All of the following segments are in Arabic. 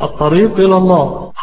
الطريق إلى الله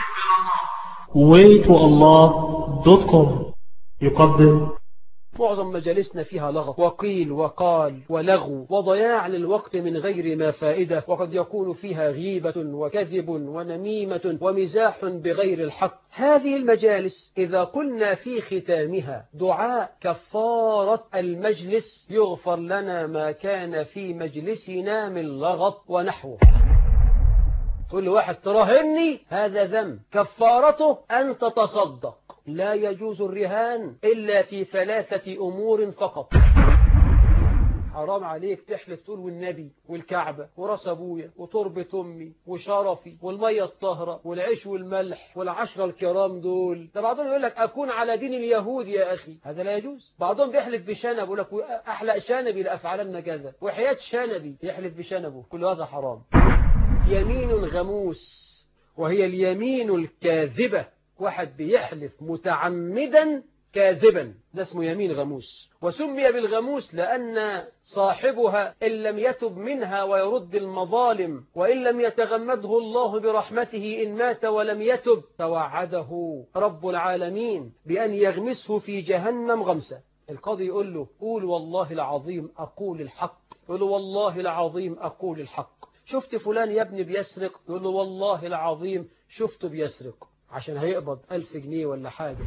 waytoallah.com يقدم. معظم مجالسنا فيها لغط وقيل وقال ولغو وضياع للوقت من غير ما فائدة، وقد يكون فيها غيبة وكذب ونميمة ومزاح بغير الحق. هذه المجالس إذا قلنا في ختامها دعاء كفارة المجلس يغفر لنا ما كان في مجلسنا من لغط ونحوه. كل واحد تراهني هذا ذنب، كفارته أن تتصدق. لا يجوز الرهان إلا في 3 أمور فقط. حرام عليك تحلف تقول والنبي والكعبة وراس أبويا وتربة أمي وشرفي والمية الطاهرة والعيش والملح وال10 الكرام دول. ده بعضهم يقول لك أكون على دين اليهود يا أخي، هذا لا يجوز. بعضهم بيحلف بشنب، يقول لك أحلق شنبي لأفعلن كذا، وحياة شنبي يحلف بشنبه، كل هذا حرام. يمين غموس وهي اليمين الكاذبة، واحد بيحلف متعمدا كاذبا، ده اسمه يمين غموس. وسمي بالغموس لأن صاحبها إن لم يتب منها ويرد المظالم، وإن لم يتغمده الله برحمته إن مات ولم يتب، توعده رب العالمين بأن يغمسه في جهنم غمسة. القاضي يقول له قول والله العظيم أقول الحق، يقول له والله العظيم أقول الحق. شفت فلان يا ابني بيسرق؟ يقول له والله العظيم شفته بيسرق، عشان هيقبض 1000 جنيه ولا حاجة.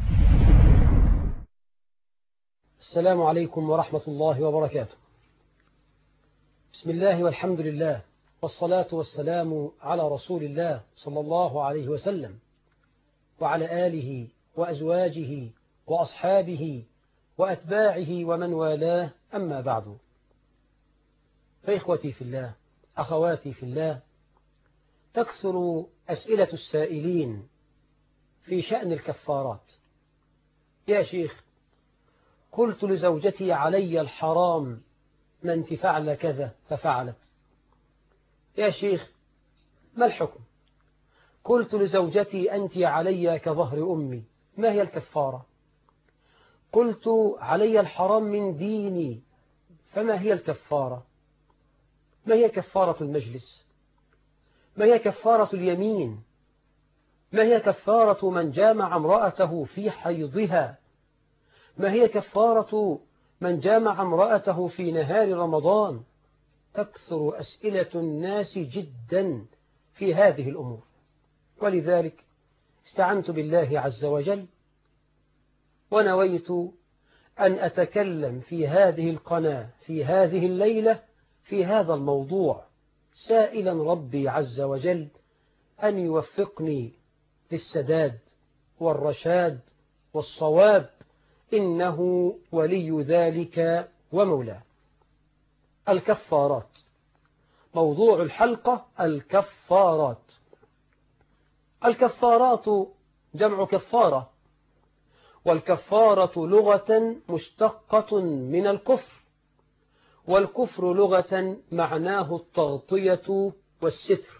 السلام عليكم ورحمة الله وبركاته. بسم الله والحمد لله، والصلاة والسلام على رسول الله صلى الله عليه وسلم، وعلى آله وأزواجه وأصحابه وأتباعه ومن والاه، أما بعد. فإخوتي في الله، أخواتي في الله، تكثر أسئلة السائلين في شأن الكفارات. يا شيخ، قلت لزوجتي علي الحرام، ما انت فعل كذا ففعلت. يا شيخ، ما الحكم؟ قلت لزوجتي أنت علي كظهر أمي، ما هي الكفارة؟ قلت علي الحرام من ديني، فما هي الكفارة؟ ما هي كفارة المجلس؟ ما هي كفارة اليمين؟ ما هي كفارة من جامع امرأته في حيضها؟ ما هي كفارة من جامع امرأته في نهار رمضان؟ تكثر أسئلة الناس جدا في هذه الأمور، ولذلك استعنت بالله عز وجل ونويت أن أتكلم في هذه القناة في هذه الليلة في هذا الموضوع، سائلا ربي عز وجل أن يوفقني للسداد والرشاد والصواب، إنه ولي ذلك ومولاه. الكفارات، موضوع الحلقة الكفارات. الكفارات جمع كفارة، والكفارة لغة مشتقة من الكفر، والكفر لغة معناه التغطية والستر.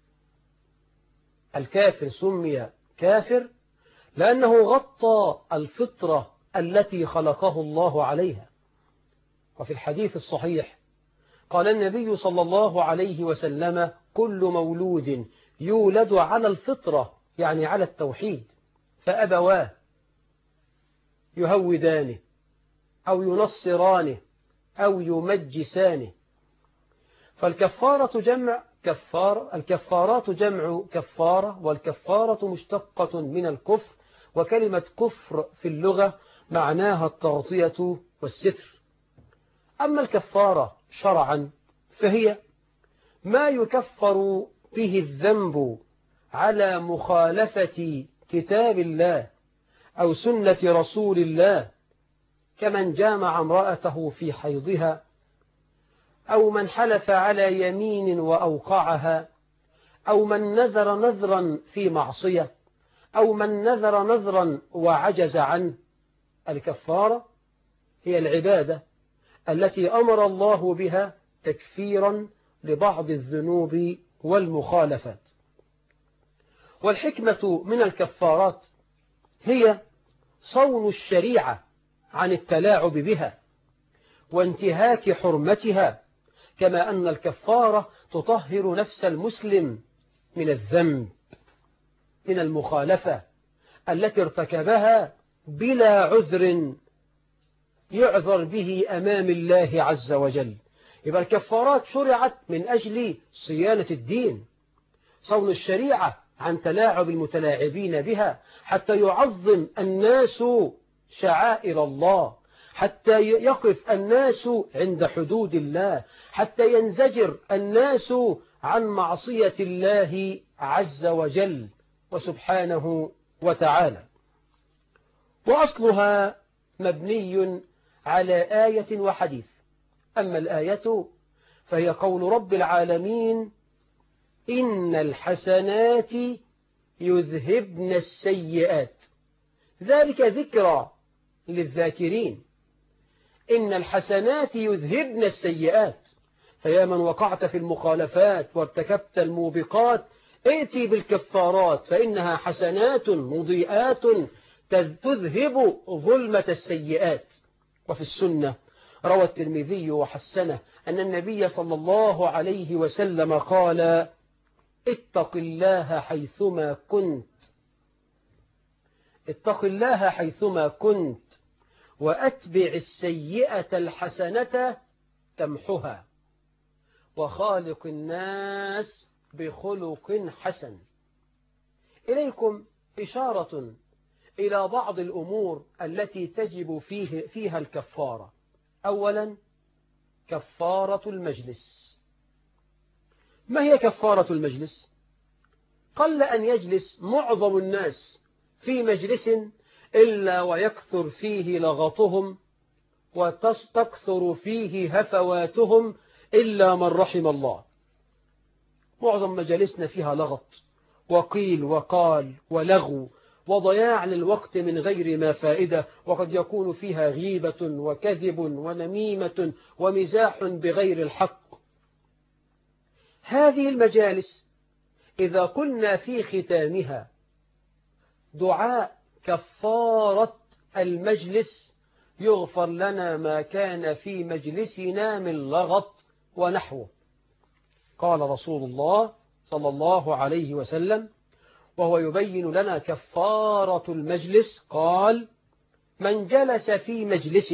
الكافر سمي كافر لأنه غطى الفطرة التي خلقه الله عليها. وفي الحديث الصحيح قال النبي صلى الله عليه وسلم: كل مولود يولد على الفطرة، يعني على التوحيد، فأبواه يهودانه أو ينصرانه أو يمجسانه. فالكفارة جمع كفارة، الكفارات جمع كفارة، والكفارة مشتقة من الكفر، وكلمة كفر في اللغة معناها التغطية والستر. أما الكفارة شرعا فهي ما يكفر به الذنب على مخالفة كتاب الله أو سنة رسول الله، كمن جامع امرأته في حيضها، أو من حلف على يمين وأوقعها، أو من نذر نذرا في معصية، أو من نذر نذرا وعجز عنه. الكفارة هي العبادة التي أمر الله بها تكفيرا لبعض الذنوب والمخالفات. والحكمة من الكفارات هي صون الشريعة عن التلاعب بها وانتهاك حرمتها، كما أن الكفارة تطهر نفس المسلم من الذنب، من المخالفة التي ارتكبها بلا عذر يعذر به أمام الله عز وجل. يبقى الكفارات شرعت من أجل صيانة الدين، صون الشريعة عن تلاعب المتلاعبين بها، حتى يعظم الناس شعائر الله، حتى يقف الناس عند حدود الله، حتى ينزجر الناس عن معصية الله عز وجل وسبحانه وتعالى. وأصلها مبني على آية وحديث. أما الآية فهي قول رب العالمين: إن الحسنات يذهبن السيئات، ذلك ذكرى للذاكرين. إن الحسنات يذهبن السيئات، فيا من وقعت في المخالفات وارتكبت الموبقات ائتي بالكفارات، فإنها حسنات مضيئات تذهب ظلمة السيئات. وفي السنة روى الترمذي وحسنه أن النبي صلى الله عليه وسلم قال: اتق الله حيثما كنت، اتق الله حيثما كنت، وأتبع السيئة الحسنة تمحها، وخالق الناس بخلق حسن. إليكم إشارة إلى بعض الأمور التي تجب فيها الكفارة. أولا، كفارة المجلس. ما هي كفارة المجلس؟ قل أن يجلس معظم الناس في مجلس إلا ويكثر فيه لغطهم وتكثر فيه هفواتهم إلا من رحم الله. معظم مجالسنا فيها لغط وقيل وقال ولغو وضياع للوقت من غير ما فائدة، وقد يكون فيها غيبة وكذب ونميمة ومزاح بغير الحق. هذه المجالس إذا كنا في ختامها دعاء كفارة المجلس يغفر لنا ما كان في مجلسنا من لغط ونحوه. قال رسول الله صلى الله عليه وسلم وهو يبين لنا كفارة المجلس، قال: من جلس في مجلس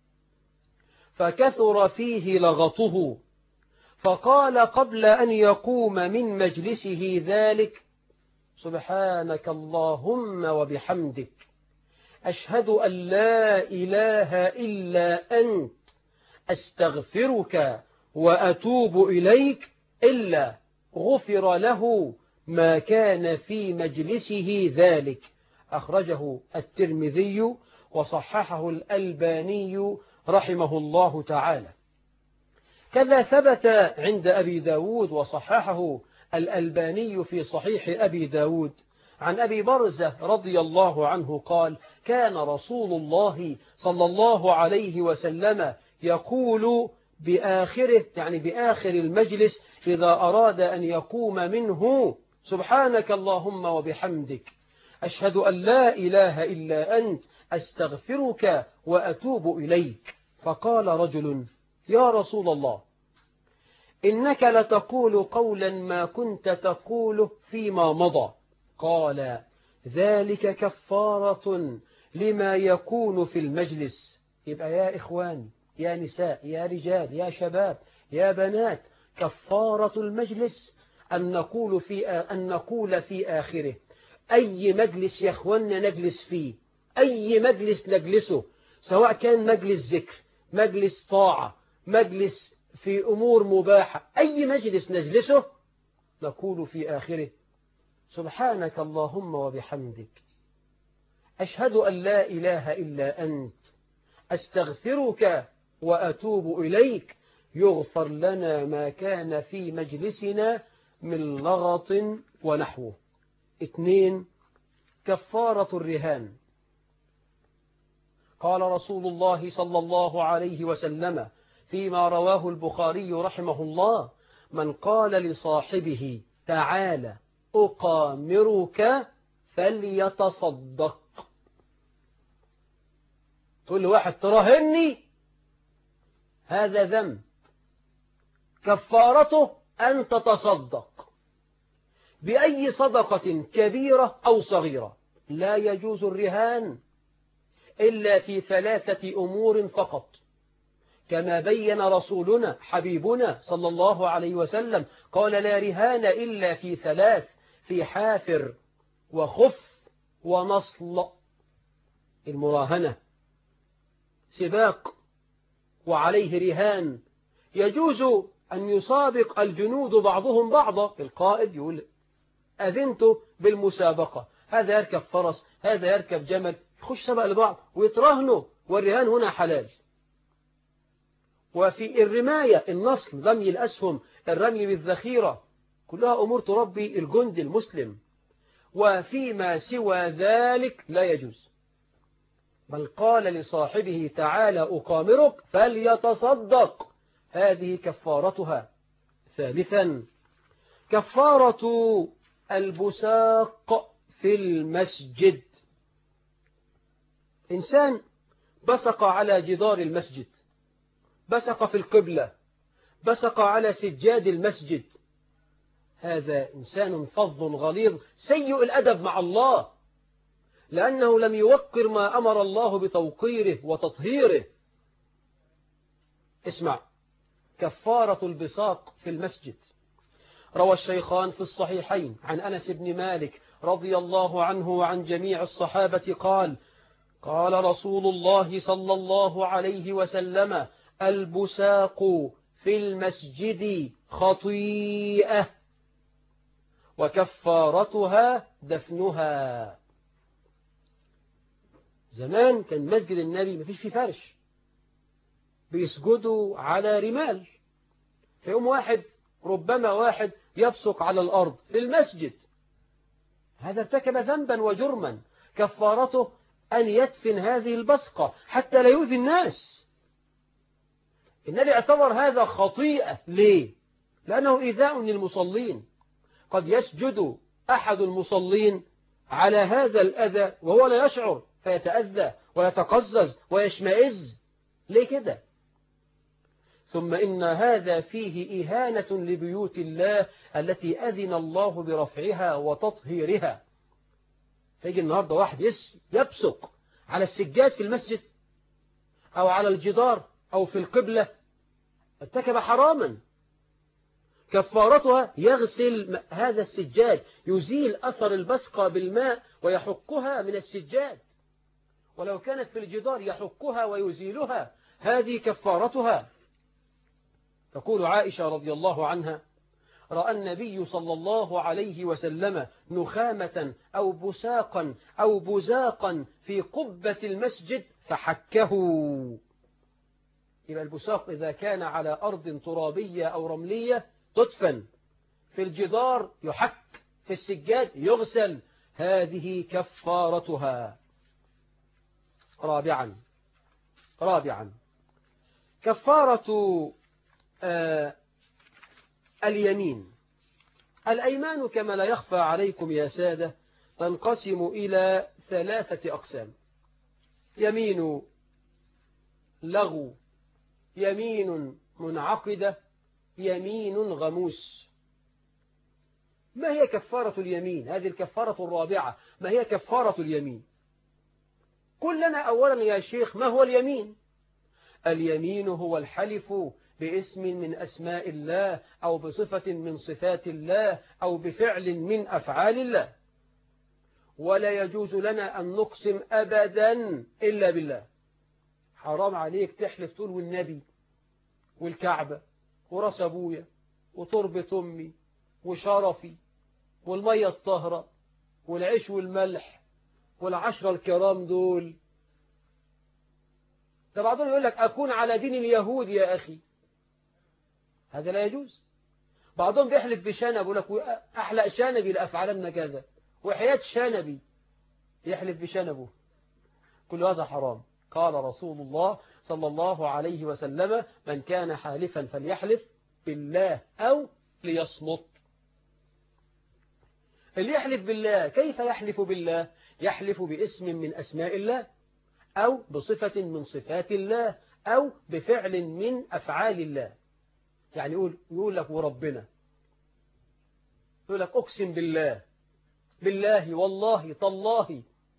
فكثر فيه لغطه فقال قبل أن يقوم من مجلسه ذلك: سبحانك اللهم وبحمدك، أشهد أن لا إله إلا أنت، أستغفرك وأتوب إليك، إلا غفر له ما كان في مجلسه ذلك. أخرجه الترمذي وصححه الألباني رحمه الله تعالى. كذا ثبت عند أبي داود وصححه الألباني في صحيح أبي داود عن أبي برزة رضي الله عنه قال: كان رسول الله صلى الله عليه وسلم يقول بآخره، يعني بآخر المجلس إذا أراد أن يقوم منه: سبحانك اللهم وبحمدك، أشهد أن لا إله إلا أنت، أستغفرك وأتوب إليك. فقال رجل: يا رسول الله، إنك لتقول قولا ما كنت تقوله فيما مضى. قال: ذلك كفارة لما يكون في المجلس. يبقى يا إخواني، يا نساء، يا رجال، يا شباب، يا بنات، كفارة المجلس أن نقول في آخره: أي مجلس يا إخواننا نجلس فيه، أي مجلس نجلسه، سواء كان مجلس ذكر، مجلس طاعة، مجلس في أمور مباحة، أي مجلس نجلسه نقول في آخره: سبحانك اللهم وبحمدك، أشهد أن لا إله إلا أنت، أستغفرك وأتوب إليك، يغفر لنا ما كان في مجلسنا من لغط ونحوه. 2. كفارة الرهان. قال رسول الله صلى الله عليه وسلم فيما رواه البخاري رحمه الله: من قال لصاحبه تعالى أقامرك فليتصدق. تقول لواحد تراهني، هذا ذنب، كفارته أن تتصدق. بأي صدقة كبيرة أو صغيرة. لا يجوز الرهان إلا في 3 أمور فقط، كما بين رسولنا حبيبنا صلى الله عليه وسلم، قال لا رهان إلا في 3: في حافر وخف ونصل. المراهنة سباق وعليه رهان، يجوز أن يسابق الجنود بعضهم بعضا. القائد يقول أذنت بالمسابقة، هذا يركب فرس، هذا يركب جمل، يخش سبق لبعض ويتراهنوا، والرهان هنا حلال. وفي الرماية النصل، رمي الأسهم، الرمي بالذخيرة، كلها أمور تربي الجند المسلم. وفيما سوى ذلك لا يجوز، بل قال لصاحبه تعالى أقامرك فليتصدق، هذه كفارتها. ثالثا كفارة البساق في المسجد. إنسان بصق على جدار المسجد، بصق في القبلة، بصق على سجاد المسجد، هذا إنسان فظ غليظ سيء الأدب مع الله، لأنه لم يوقر ما أمر الله بتوقيره وتطهيره. اسمع، كفارة البصاق في المسجد. روى الشيخان في الصحيحين عن أنس بن مالك رضي الله عنه وعن جميع الصحابة قال: قال رسول الله صلى الله عليه وسلم: البساق في المسجد خطيئة وكفارتها دفنها. زمان كان مسجد النبي ما فيش فيه فرش، بيسجدوا على رمال، فيوم ربما واحد يبصق على الأرض في المسجد، هذا ارتكب ذنبا وجرما، كفارته أن يدفن هذه البصقة حتى لا يؤذي الناس. النبي اعتبر هذا خطيئة. ليه؟ لأنه إيذاء للمصلين، قد يسجد أحد المصلين على هذا الأذى وهو لا يشعر، فيتأذى ويتقزز ويشمئز. ليه كده؟ ثم إن هذا فيه إهانة لبيوت الله التي أذن الله برفعها وتطهيرها. فيجي النهاردة واحد يبصق على السجاد في المسجد أو على الجدار أو في القبلة، ارتكب حراما. كفارتها يغسل هذا السجاد، يزيل أثر البصقة بالماء ويحكها من السجاد، ولو كانت في الجدار يحكها ويزيلها، هذه كفارتها. تقول عائشة رضي الله عنها: رأى النبي صلى الله عليه وسلم نخامة أو بساقا أو بزاقا في قبة المسجد فحكه. يبقى البساق إذا كان على أرض ترابية أو رملية تدفن، في الجدار يحك، في السجاد يغسل، هذه كفارتها. رابعا كفارة اليمين. الأيمان كما لا يخفى عليكم يا سادة تنقسم إلى 3 أقسام: يمين لغو، يمين منعقدة، يمين غموس. ما هي كفارة اليمين؟ هذه الكفارة الرابعة. ما هي كفارة اليمين؟ قل لنا أولا يا شيخ ما هو اليمين؟ اليمين هو الحلف باسم من أسماء الله أو بصفة من صفات الله أو بفعل من أفعال الله، ولا يجوز لنا أن نقسم أبدا إلا بالله. حرام عليك تحلف تقول والنبي والكعبة وراس أبويا وتربة أمي وشرفي والمية الطهرة والعيش والملح والعشرة الكرام دول. ده بعضهم يقول لك أكون على دين اليهود يا أخي، هذا لا يجوز. بعضهم بيحلف بشنب، يقول لك أحلق شنبي لأفعلن كذا، وحياة شنبي يحلف بشنبه، كل هذا حرام. قال رسول الله صلى الله عليه وسلم: من كان حالفا فليحلف بالله أو ليصمت. اللي يحلف بالله كيف يحلف بالله؟ يحلف باسم من أسماء الله أو بصفة من صفات الله أو بفعل من أفعال الله. يعني يقول لك وربنا، يقول لك أقسم بالله، بالله والله تالله،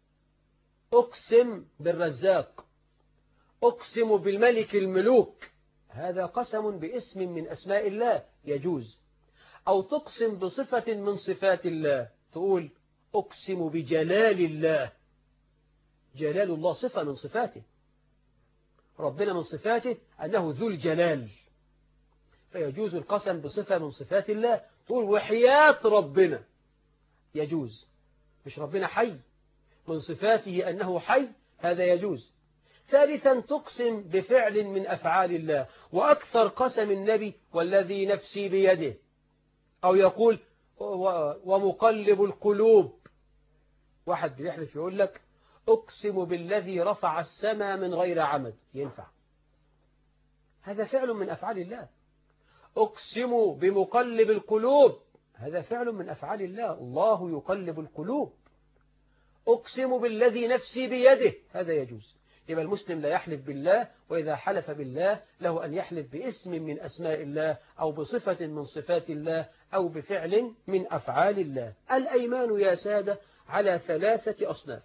أقسم بالرزاق، أقسم بالملك الملوك، هذا قسم باسم من أسماء الله يجوز. أو تقسم بصفة من صفات الله، تقول أقسم بجلال الله، جلال الله صفة من صفاته، ربنا من صفاته أنه ذو الجلال، فيجوز القسم بصفة من صفات الله، تقول وحياة ربنا، يجوز. مش ربنا حي، من صفاته أنه حي، هذا يجوز. ثالثا تقسم بفعل من أفعال الله، وأكثر قسم النبي والذي نفسي بيده، أو يقول ومقلب القلوب. واحد بيحلف يقول لك أقسم بالذي رفع السماء من غير عمد، ينفع؟ هذا فعل من أفعال الله. أقسم بمقلب القلوب، هذا فعل من أفعال الله، الله يقلب القلوب. أقسم بالذي نفسي بيده، هذا يجوز. يبقى المسلم لا يحلف بالله، وإذا حلف بالله له أن يحلف باسم من أسماء الله، أو بصفة من صفات الله، أو بفعل من أفعال الله. الأيمان يا سادة على 3 أصناف.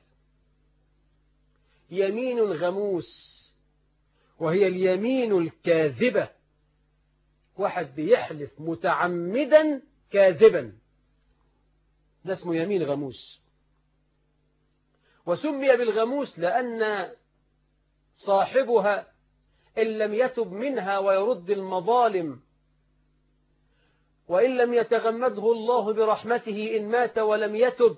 يمين غموس، وهي اليمين الكاذبة، واحد بيحلف متعمدا كاذبا، ده اسمه يمين غموس. وسمي بالغموس لأن صاحبها إن لم يتب منها ويرد المظالم، وإن لم يتغمده الله برحمته إن مات ولم يتب،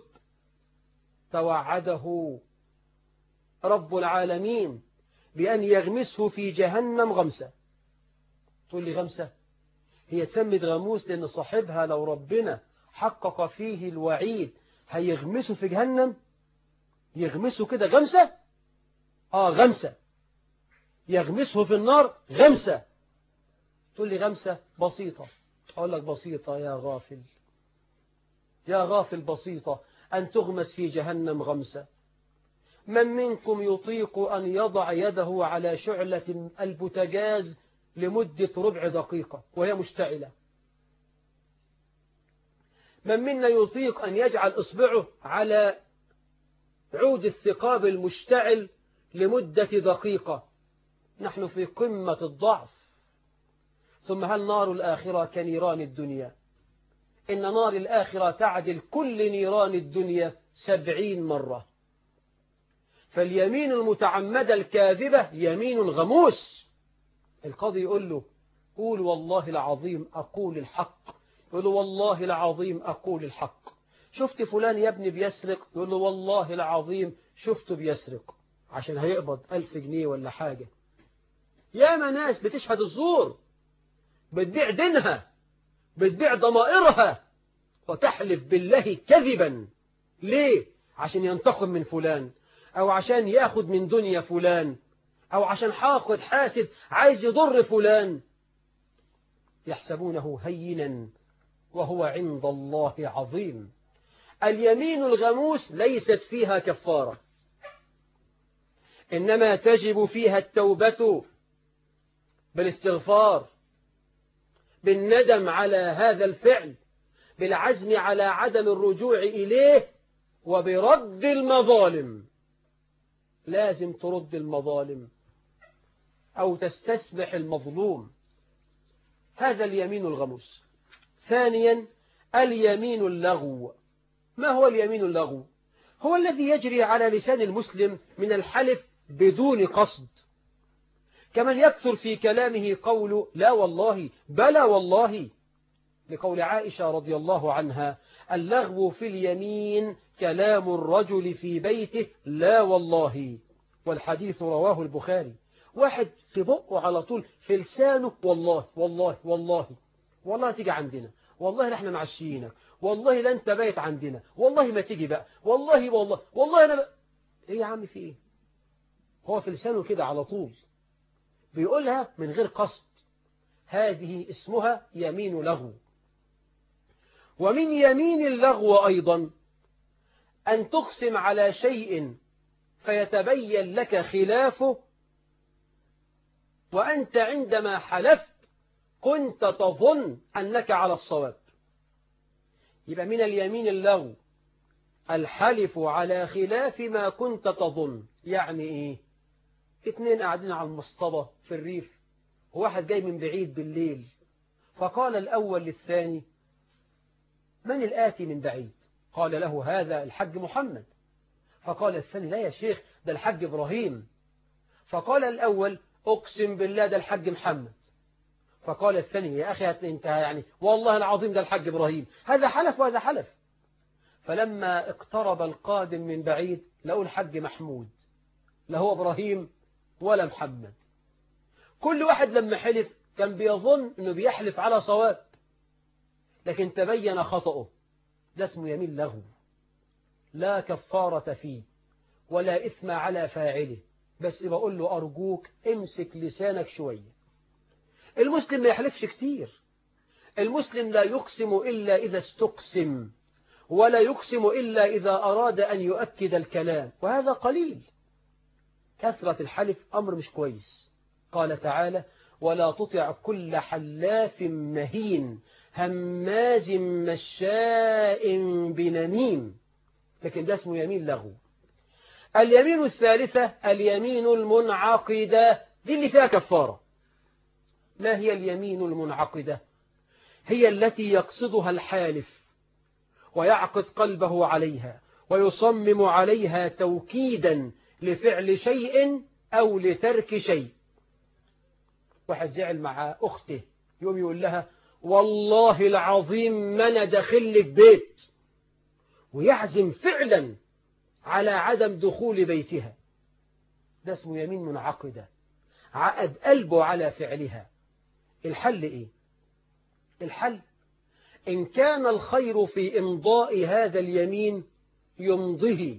توعده رب العالمين بأن يغمسه في جهنم غمسة. تقول لي غمسة؟ هي تسمد غموس لأن صاحبها لو ربنا حقق فيه الوعيد هيغمسه في جهنم، يغمسه كده غمسة؟ غمسة، يغمسه في النار غمسة. تقول لي غمسة بسيطة، أقول لك بسيطة يا غافل، يا غافل بسيطة أن تغمس في جهنم غمسة. من منكم يطيق أن يضع يده على شعلة البوتاجاز لمدة ربع دقيقة وهي مشتعلة؟ من منا يطيق أن يجعل إصبعه على عود الثقاب المشتعل لمدة دقيقة؟ نحن في قمة الضعف. ثم هل نار الآخرة كنيران الدنيا؟ إن نار الآخرة تعدل كل نيران الدنيا 70 مرة. فاليمين المتعمدة الكاذبة يمين غموس. القاضي يقول له قول والله العظيم أقول الحق، يقول له والله العظيم أقول الحق. شفت فلان يا ابني بيسرق؟ يقول له والله العظيم شفته بيسرق، عشان هيقبض 1000 جنيه ولا حاجة. ياما ناس بتشهد الزور، بتبيع دينها، بتبيع ضمائرها، وتحلف بالله كذبا. ليه؟ عشان ينتقم من فلان، أو عشان ياخد من دنيا فلان، أو عشان حاقد حاسد عايز يضر فلان. يحسبونه هينا وهو عند الله عظيم. اليمين الغموس ليست فيها كفارة، إنما تجب فيها التوبة بالاستغفار، بالندم على هذا الفعل، بالعزم على عدم الرجوع إليه، وبرد المظالم. لازم ترد المظالم أو تستسمح المظلوم. هذا اليمين الغموس. ثانيا اليمين اللغو. ما هو اليمين اللغو؟ هو الذي يجري على لسان المسلم من الحلف بدون قصد، كمن يكثر في كلامه قول لا والله بلى والله، لقول عائشة رضي الله عنها اللغو في اليمين كلام الرجل في بيته لا والله، والحديث رواه البخاري. واحد في بقه على طول في لسانه والله والله والله، والله تيجي عندنا، والله لا احنا معشيينك، والله لا انت بايت عندنا، والله ما تيجي بقى، والله والله والله انا بقى. ايه يا عم في ايه؟ هو في لسانه كده على طول بيقولها من غير قصد، هذه اسمها يمين لغو. ومن يمين اللغو أيضا أن تقسم على شيء فيتبين لك خلافه، وأنت عندما حلفت كنت تظن أنك على الصواب. يبقى من اليمين اللغو الحلف على خلاف ما كنت تظن. يعني إيه؟ اتنين قاعدين على المصطبة في الريف، وواحد جاي من بعيد بالليل، فقال الأول للثاني: من الآتي من بعيد؟ قال له: هذا الحج محمد. فقال الثاني: لا يا شيخ، ده الحج إبراهيم. فقال الأول: أقسم بالله ده الحج محمد. فقال الثاني: يا أخي أنت يعني والله العظيم ده الحج إبراهيم. هذا حلف وهذا حلف. فلما اقترب القادم من بعيد لقوا الحج محمود، لا هو إبراهيم ولا محمد. كل واحد لما حلف كان بيظن أنه بيحلف على صواب، لكن تبين خطأه. ده اسمه يمين لغو، لا كفارة فيه ولا إثم على فاعله. بس بقول له أرجوك امسك لسانك شوية. المسلم ما يحلفش كتير. المسلم لا يقسم إلا إذا استقسم، ولا يقسم إلا إذا أراد أن يؤكد الكلام، وهذا قليل. كثرة الحلف أمر مش كويس. قال تعالى: ولا تطع كل حلاف مهين هماز مشاء بنميم. لكن ده اسمه يمين لغو. اليمين الثالثة اليمين المنعقدة، دي اللي فيها كفارة. ما هي اليمين المنعقدة؟ هي التي يقصدها الحالف ويعقد قلبه عليها ويصمم عليها توكيدا لفعل شيء أو لترك شيء. واحد زعل مع أخته، يوم يقول لها: والله العظيم ما أنا داخل لك بيت، ويعزم فعلا على عدم دخول بيتها. ده اسمه يمين منعقدة، عقد قلبه على فعلها. الحل إيه؟ الحل إن كان الخير في إمضاء هذا اليمين يمضه،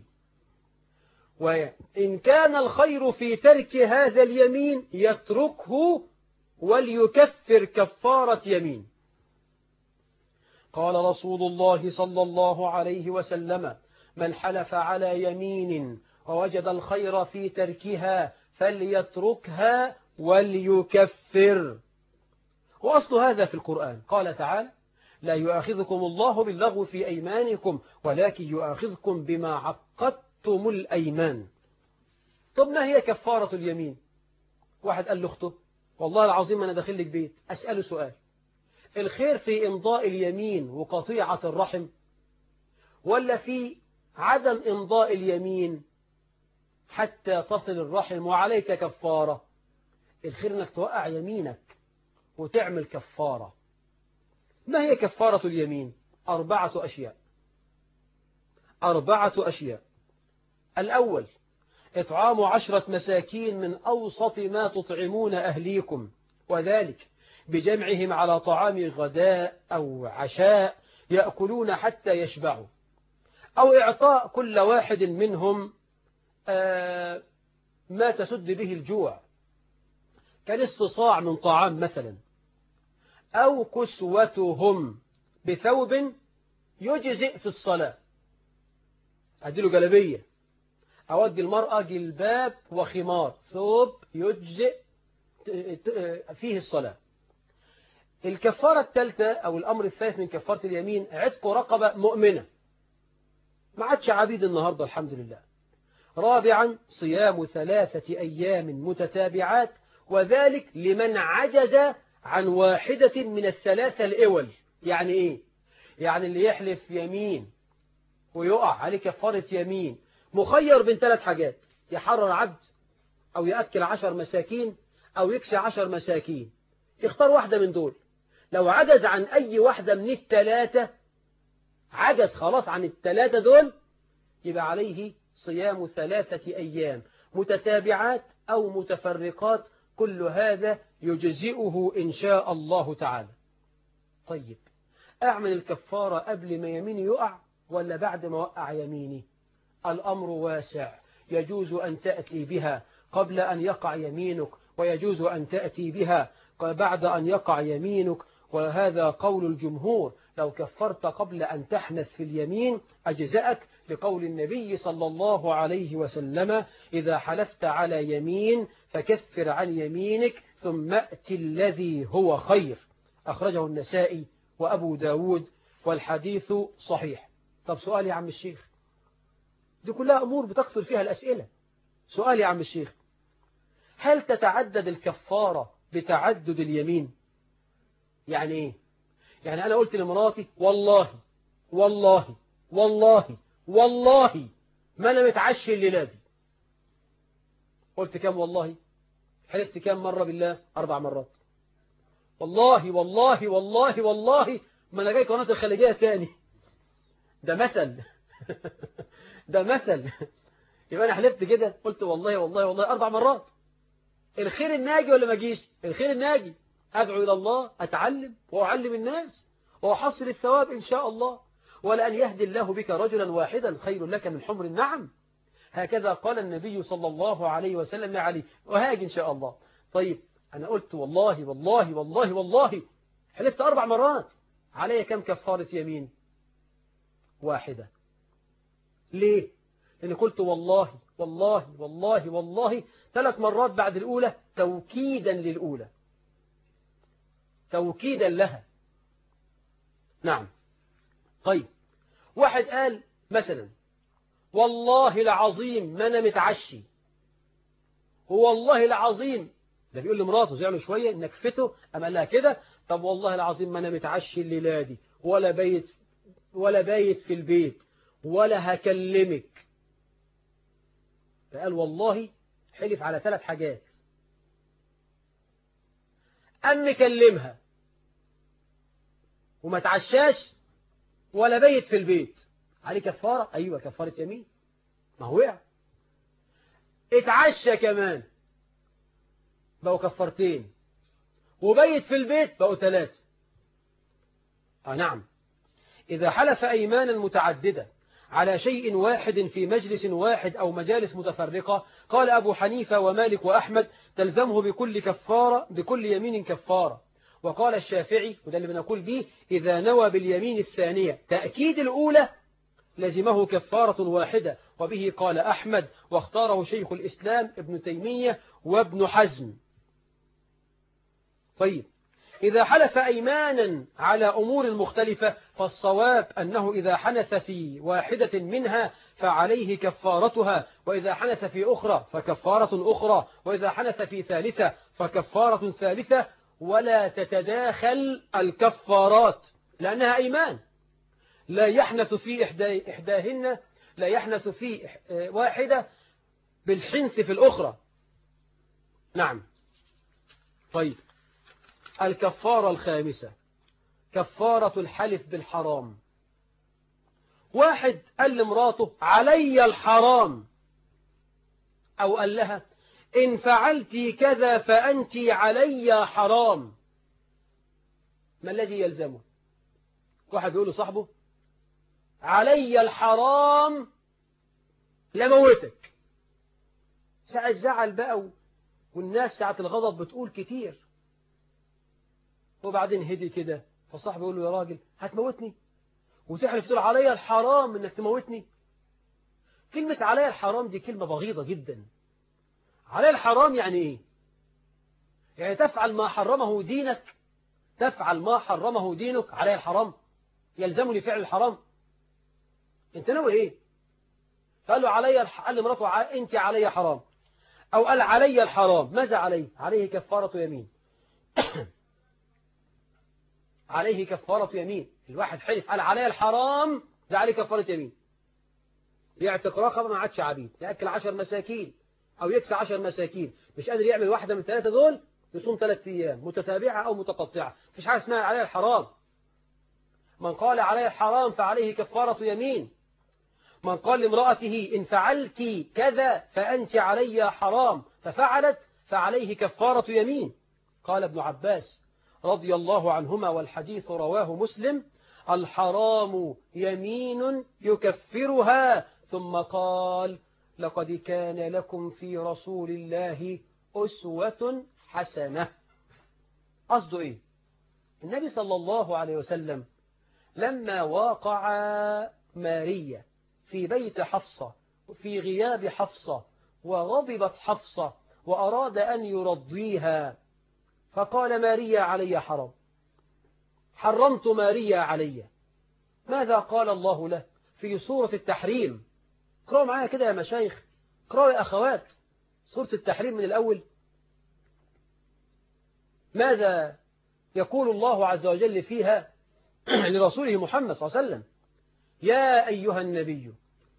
وإن كان الخير في ترك هذا اليمين يتركه وليكفر كفارة يمين. قال رسول الله صلى الله عليه وسلم: من حلف على يمين ووجد الخير في تركها فليتركها وليكفر. وأصل هذا في القرآن. قال تعالى: لا يؤاخذكم الله باللغو في أيمانكم ولكن يؤاخذكم بما عقدتم الأيمان. طب ما هي كفارة اليمين؟ واحد قال لأخته: والله العظيم أنا داخل لك بيت. أسأله سؤال: الخير في إمضاء اليمين وقطيعة الرحم، ولا في عدم إمضاء اليمين حتى تصل الرحم وعليك كفارة؟ الخير أنك توقع يمينك وتعمل كفارة. ما هي كفارة اليمين؟ 4 أشياء. 4 أشياء. الأول: إطعام 10 مساكين من أوسط ما تطعمون أهليكم، وذلك بجمعهم على طعام غداء أو عشاء يأكلون حتى يشبعوا، أو إعطاء كل واحد منهم ما تسد به الجوع كنصف صاع من طعام مثلا، أو كسوتهم بثوب يجزئ في الصلاة. أديله جلبية، أودي المرأة جلباب وخمار، ثوب يجزئ فيه الصلاة. الكفارة الثالثة أو الأمر الثالث من كفارة اليمين: عتق رقبة مؤمنة. ما عادش عبيد النهاردة الحمد لله. رابعا: صيام 3 أيام متتابعات، وذلك لمن عجز عن واحدة من ال3 الأول. يعني إيه؟ يعني اللي يحلف يمين ويقع عليه كفارة يمين مخير بين 3 حاجات: يحرر عبد، أو يأكل 10 مساكين، أو يكسي 10 مساكين. يختار واحدة من دول. لو عجز عن أي واحدة من ال3، عجز خلاص عن ال3 دول، يبقى عليه صيام 3 أيام متتابعات أو متفرقات. كل هذا يجزئه إن شاء الله تعالى. طيب، أعمل الكفارة قبل ما يميني يقع ولا بعد ما وقع يميني؟ الأمر واسع. يجوز أن تأتي بها قبل أن يقع يمينك، ويجوز أن تأتي بها بعد أن يقع يمينك، وهذا قول الجمهور. لو كفرت قبل أن تحنث في اليمين أجزأك، لقول النبي صلى الله عليه وسلم: إذا حلفت على يمين فكفر عن يمينك ثم أت الذي هو خير. أخرجه النسائي وأبو داود والحديث صحيح. طب سؤال يا عم الشيخ، دي كلها أمور بتكثر فيها الأسئلة. سؤال يا عم الشيخ، هل تتعدد الكفارة بتعدد اليمين؟ يعني إيه؟ يعني أنا قلت لمراتي والله والله والله والله ما أنا متعشي الليلة دي. قلت كم والله؟ حلفت كم مرة بالله؟ 4 مرات. والله والله والله والله ما أنا جاي قناة الخليجية تاني. ده مثل. ده مثل. يبقى أنا حلفت كده، قلت والله والله والله 4 مرات. الخير الناجي ولا ما جيش؟ الخير الناجي. أدعو إلى الله، أتعلم وأعلم الناس وأحصل الثواب إن شاء الله. ولأن يهدي الله بك رجلا واحدا خير لك من حمر النعم. هكذا قال النبي صلى الله عليه وسلم لعلي، وهاجي إن شاء الله. طيب أنا قلت والله والله والله والله، حلفت 4 مرات، علي كم كفارة يمين؟ 1. ليه؟ لأني قلت والله والله والله والله 3 مرات بعد الأولى توكيدا للأولى، توكيدا لها. نعم. طيب واحد قال مثلا والله العظيم ما أنا متعشي، والله العظيم، ده بيقول لمراته زعلوا شوية نكفته، أم قال لها كده، طب والله العظيم ما أنا متعشي الليلة دي ولا بايت في البيت ولا هكلمك. فقال والله، حلف على 3 حاجات. أم مكلمها وما تعشاش ولا بيت في البيت، عليه كفارة؟ أيوة كفارة يمين، ما هو وقع. اتعشى كمان بقوا كفارتين، وبيت في البيت بقوا 3. نعم. إذا حلف أيمانا متعددة على شيء واحد في مجلس واحد أو مجالس متفرقة، قال أبو حنيفة ومالك وأحمد تلزمه بكل يمين كفارة. وقال الشافعي، وده اللي بنقول به، إذا نوى باليمين الثانية تأكيد الأولى لزمه كفارة واحدة. وبه قال أحمد، واختاره شيخ الإسلام ابن تيمية وابن حزم. طيب إذا حلف أيمانا على أمور مختلفة، فالصواب أنه إذا حنث في واحدة منها فعليه كفارتها، وإذا حنث في أخرى فكفارة أخرى، وإذا حنث في ثالثة فكفارة ثالثة، ولا تتداخل الكفارات لأنها أيمان. لا يحنث في إحداهن، لا يحنث في واحدة بالحنث في الأخرى. نعم. طيب الكفارة الخامسة كفارة الحلف بالحرام. واحد قال لمراته علي الحرام، أو قال لها إن فعلت كذا فأنت علي حرام، ما الذي يلزمه؟ واحد يقول لصاحبه علي الحرام لموتك، ساعة زعل بقى، والناس ساعة الغضب بتقول كتير، وبعدين هدي كده، فصاحبه يقول له يا راجل هتموتني وتحلف تقول علي الحرام انك تموتني؟ كلمة علي الحرام دي كلمة بغيضة جدا. علي الحرام يعني ايه؟ يعني تفعل ما حرمه دينك، تفعل ما حرمه دينك علي الحرام، يلزمني فعل الحرام. انت ناوي ايه؟ فقال له قال لمراته انت علي حرام، او قال علي الحرام، ماذا عليه؟ عليه كفارة يمين. عليه كفارة يمين. الواحد حلف قال علي الحرام، ده عليه كفارة يمين. يعتق رقبة ما عادش عبيد، يأكل 10 مساكين أو يكسى 10 مساكين، مش قادر يعمل واحدة من 3 دول، يصوم 3 أيام متتابعة أو متقطعة. مفيش حاجة اسمها عليه الحرام. من قال عليه الحرام فعليه كفارة يمين. من قال لامرأته إن فعلت كذا فأنت علي حرام ففعلت فعليه كفارة يمين. قال ابن عباس رضي الله عنهما، والحديث رواه مسلم، الحرام يمين يكفرها، ثم قال لقد كان لكم في رسول الله أسوة حسنة. قصده إيه؟ النبي صلى الله عليه وسلم لما واقع ماريا في بيت حفصة في غياب حفصة، وغضبت حفصة وأراد أن يرضيها، فقال ماريا علي حرام، حرمت ماريا علي. ماذا قال الله له في سورة التحريم؟ اقرأوا معايا كده يا مشايخ، اقرأوا يا أخوات سورة التحريم من الأول. ماذا يقول الله عز وجل فيها لرسوله محمد صلى الله عليه وسلم؟ يا أيها النبي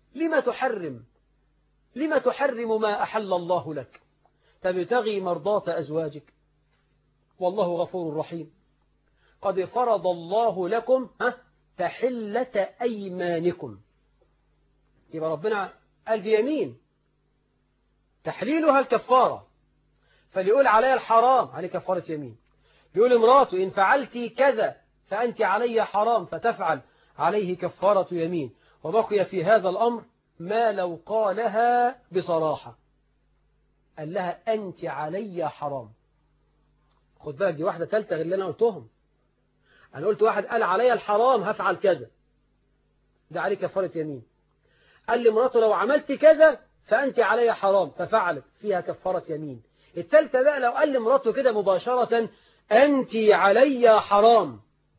لما تحرم ما أحل الله لك تبتغي مرضات أزواجك والله غفور رحيم قد فرض الله لكم تحلة أيمانكم. يبقى ربنا قال دي يمين تحليلها الكفارة، فليقول علي الحرام عليه كفارة يمين، يقول امراته إن فعلتي كذا فأنت علي حرام فتفعل عليه كفارة يمين. وبقي في هذا الأمر ما لو قالها بصراحة، قال لها أنت علي حرام. خد بالك دي واحدة ثالثة غير اللي أنا قلتهم. أنا قلت واحد قال علي الحرام هفعل كذا، ده عليه كفارة يمين. قال لمراته لو عملت كذا فأنت علي حرام ففعلت، فيها كفارة يمين. الثالثة بقى لو قال لمراته كده مباشرة أنت علي حرام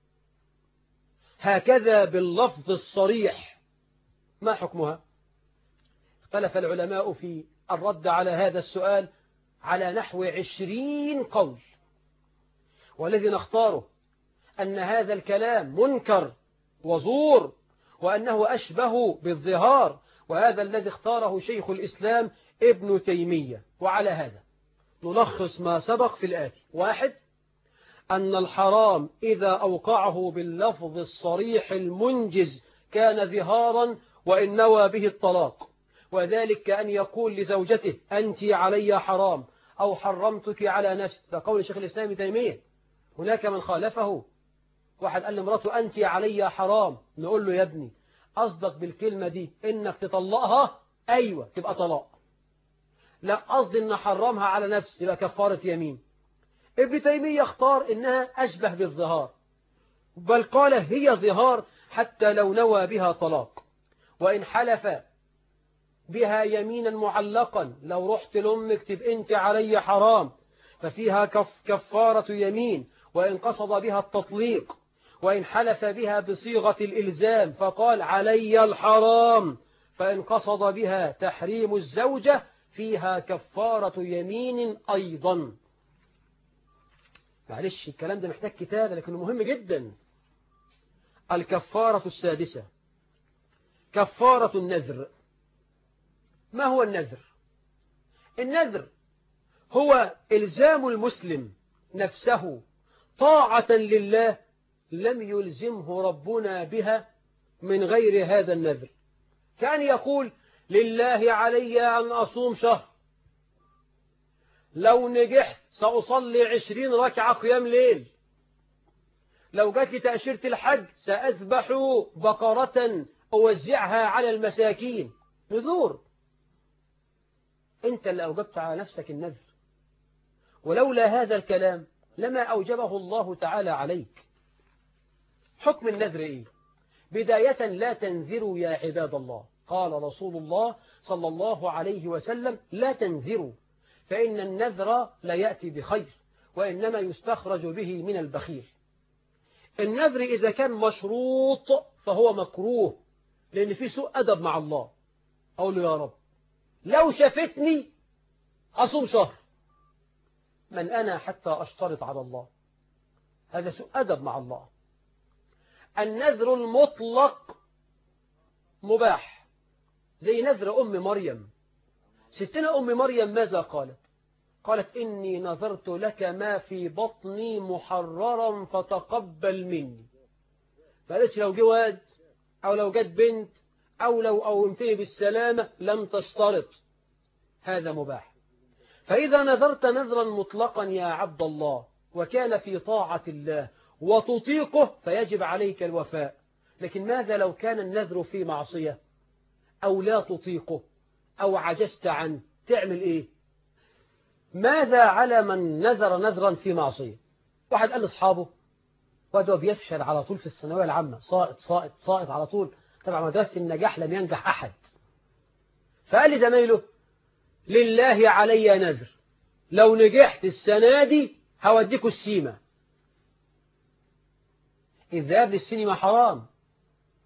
هكذا باللفظ الصريح، ما حكمها؟ اختلف العلماء في الرد على هذا السؤال على نحو 20 قول، والذي نختاره أن هذا الكلام منكر وزور وأنه أشبه بالظهار، وهذا الذي اختاره شيخ الإسلام ابن تيمية. وعلى هذا نلخص ما سبق في الآتي: 1. أن الحرام إذا أوقعه باللفظ الصريح المنجز كان ظهارا وإن نوى به الطلاق، وذلك كأن يقول لزوجته أنت علي حرام أو حرمتك على نفسي، ده قول شيخ الإسلام ابن تيمية. هناك من خالفه، واحد قال لمراته أنت علي حرام، نقول له يا ابني قصدك بالكلمة دي إنك تطلقها؟ أيوة تبقى طلاق. لا، قصدي إن حرمها على نفسي يبقى كفارة يمين. ابن تيمية اختار إنها أشبه بالظهار، بل قال هي ظهار حتى لو نوى بها طلاق، وإن حلف بها يمينا معلقا، لو رحت لأمك تبقى أنت علي حرام ففيها كفارة يمين وإن قصد بها التطليق، وإن حلف بها بصيغة الإلزام فقال علي الحرام فإن قصد بها تحريم الزوجة فيها كفارة يمين أيضا. معلش الكلام ده محتاج كتابة لكنه مهم جدا. الكفارة السادسة كفارة النذر. ما هو النذر؟ النذر هو إلزام المسلم نفسه طاعة لله لم يلزمه ربنا بها من غير هذا النذر. كان يقول لله علي أن أصوم شهر، لو نجحت سأصلي 20 ركعة قيام ليل، لو جات لي تأشيرة الحج سأذبح بقرة أوزعها على المساكين. نذور، أنت اللي أوجبت على نفسك النذر، ولولا هذا الكلام لما أوجبه الله تعالى عليك. حكم النذر إيه؟ بداية لا تنذروا يا عباد الله، قال رسول الله صلى الله عليه وسلم لا تنذروا فإن النذر لا يأتي بخير وإنما يستخرج به من البخيل. النذر إذا كان مشروط فهو مكروه لأن فيه سوء أدب مع الله. أقول له يا رب لو شفتني أصوم شهر، من أنا حتى أشترط على الله؟ هذا سوء أدب مع الله. النذر المطلق مباح، زي نذر أم مريم. ستنا أم مريم ماذا قالت؟ قالت إني نذرت لك ما في بطني محررا فتقبل مني. ما قالتش لو جه واد أو لو جت بنت أو لو قومتني بالسلامة، لم تشترط. هذا مباح. فإذا نذرت نذرا مطلقا يا عبد الله وكان في طاعة الله وتطيقه فيجب عليك الوفاء. لكن ماذا لو كان النذر في معصية أو لا تطيقه أو عجزت عنه؟ تعمل إيه؟ ماذا على من نذر نذرا في معصية؟ واحد قال لأصحابه وده بيفشل على طول في الثانوية العامة، ساقط ساقط ساقط على طول، تبع مدرسة النجاح لم ينجح أحد. فقال لزميله لله علي نذر، لو نجحت السنة دي هوديكوا السيما. الذهاب للسينما حرام،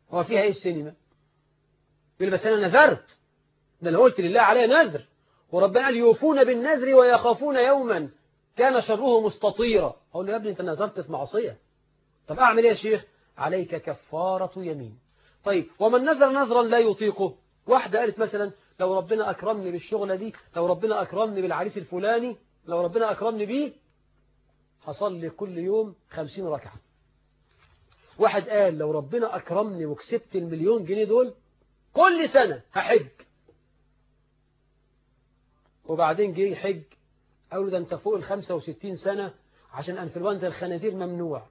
هو فيها إيه السينما؟ يقول بس أنا نذرت، ده أنا قلت لله عليه نذر، وربنا قال يوفون بالنذر ويخافون يوما كان شره مستطيرا. أقول له يا ابني أنت نذرت في معصية، طب أعمل إيه يا شيخ؟ عليك كفارة يمين. طيب ومن نذر نذرا لا يطيقه، واحدة قالت مثلا لو ربنا أكرمني بالشغلة دي، لو ربنا أكرمني بالعريس الفلاني، لو ربنا أكرمني بيه هصلي كل يوم 50 ركعة. واحد قال لو ربنا أكرمني وكسبت المليون جنيه دول كل سنة هحج. وبعدين جه يحج، قالوا له ده أنت فوق 65 سنة عشان أنفلونزا الخنازير ممنوع.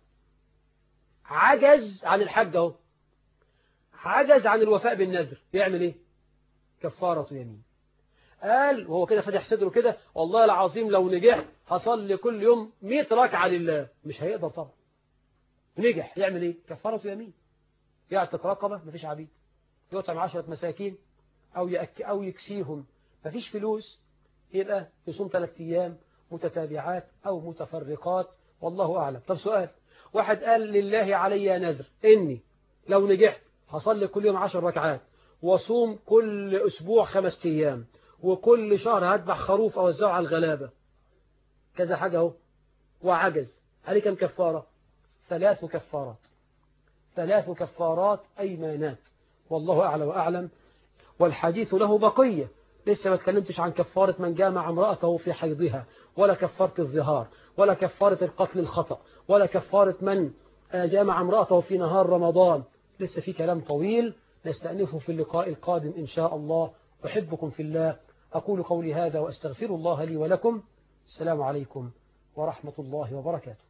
عجز عن الحج اهو، عجز عن الوفاء بالنذر، يعمل ايه؟ كفارة يمين. قال وهو كده فتح صدره كده والله العظيم لو نجح هصلي كل يوم 100 ركعة لله. مش هيقدر طبعا. نجح يعمل ايه؟ كفارة يمين. يعتق رقبة، مفيش عبيد، يطعم 10 مساكين أو يكسيهم، مفيش فلوس، يبقى يصوم 3 أيام متتابعات أو متفرقات، والله أعلم. طب سؤال، واحد قال لله علي نذر إني لو نجحت هصلي كل يوم 10 ركعات وصوم كل أسبوع 5 أيام وكل شهر هذبح خروف أوزعه على الغلابة، كذا حاجة اهو، وعجز، عليه كم كفارة؟ 3 كفارات، 3 كفارات أيمانات، والله أعلى وأعلم. والحديث له بقية، لسه ما تكلمتش عن كفارة من جامع امرأته في حيضها، ولا كفارة الظهار، ولا كفارة القتل الخطأ، ولا كفارة من جامع امرأته في نهار رمضان. لسه في كلام طويل نستأنفه في اللقاء القادم إن شاء الله. أحبكم في الله، أقول قولي هذا وأستغفر الله لي ولكم. السلام عليكم ورحمة الله وبركاته.